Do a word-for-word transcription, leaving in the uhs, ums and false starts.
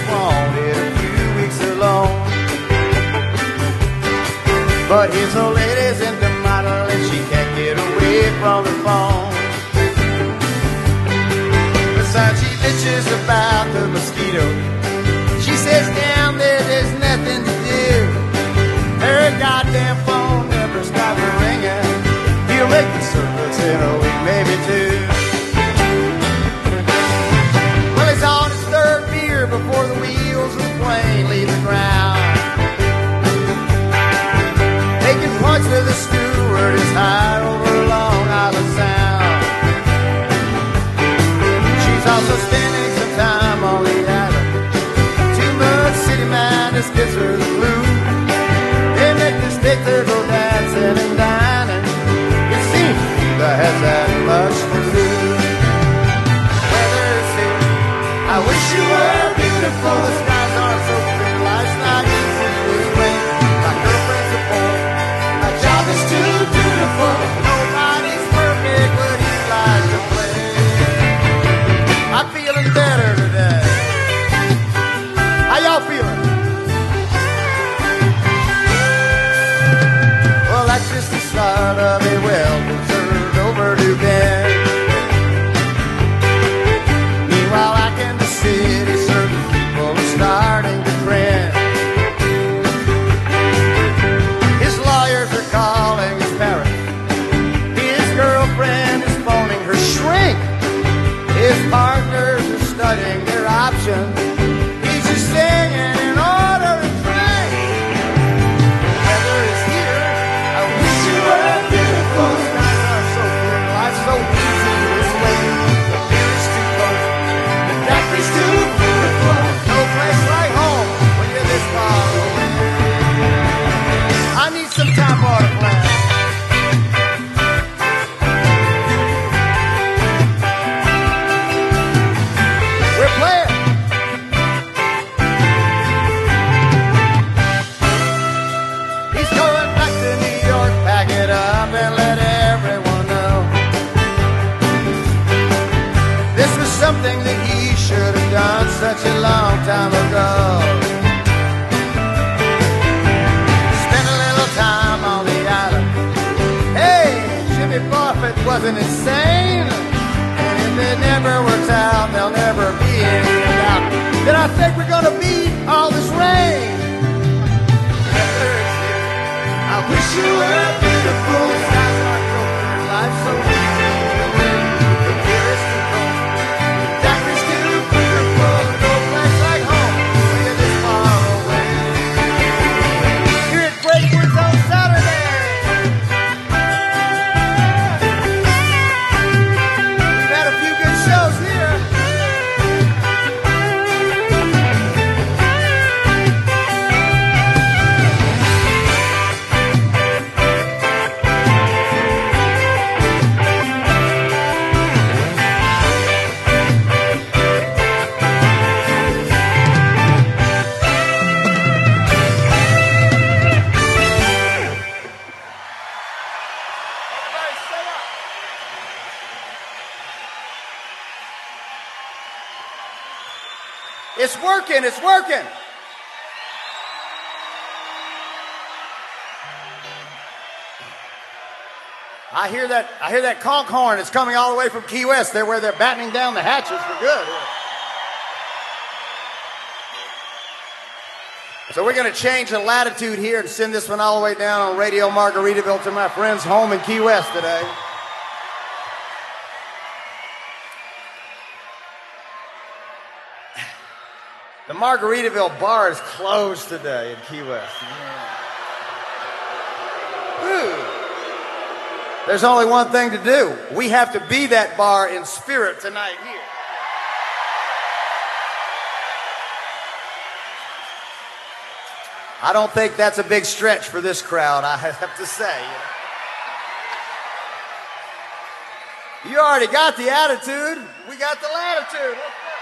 wanted a few weeks alone. But his old lady's into model and she can't get away from the phone. Besides, she bitches about the mosquito. She says down there there's nothing to do. Her goddamn phone never stops ringing. He'll make the circus in a week, maybe two. Well, he's on his third beer before the wheels of the plane leave the ground. Making points with the steward is high over Long Island Sound. She's also spending some time on the island. Too much city madness gives her the blues. They make this take her go dancing and dining. It seems that has that much to lose. Weather is here. I wish you were beautiful. The skies aren't so clear. Life's not easy this way. My girlfriend's a boy. My job is too beautiful. Nobody's perfect, but he likes to play. I'm feeling better today. How y'all feeling? Well, that's just the start of a well-deserved overdue day. Meanwhile, back in the city, certain people are starting to grin. His lawyers are calling his parents. His girlfriend is phoning her shrink. His partners are studying their options. He's just singing in order to drink. Weather is here. I wish you were beautiful. The skies are so clear. Life's so easy this way. The beer is too cold. The daiquiri's too beautiful. No place like home when you're this far away. I need some time for the plan. We're playing. He's going back to New York, pack it up and let everyone know. This was something that he should have done such a long time ago. Spent a little time on the island. Hey, Jimmy Buffett wasn't insane. And if it never works out, there'll never be any doubt that I think we're gonna beat all this rain. Weather is here. I wish you were beautiful. The skies are so clear. Life's so easy to win. The beer is too cold. The daiquiri's too beautiful. No place like home when you're this far away. Here at Breakwards on Saturday. We've had a few good shows here. Everybody stay up. It's working, it's working. I hear that I hear that conch horn. It's coming all the way from Key West. They're where they're battening down the hatches for good. So we're going to change the latitude here and send this one all the way down on Radio Margaritaville to my friends home in Key West today. The Margaritaville bar is closed today in Key West. Ooh. There's only one thing to do. We have to be that bar in spirit tonight here. I don't think that's a big stretch for this crowd, I have to say. You already got the attitude. We got the latitude.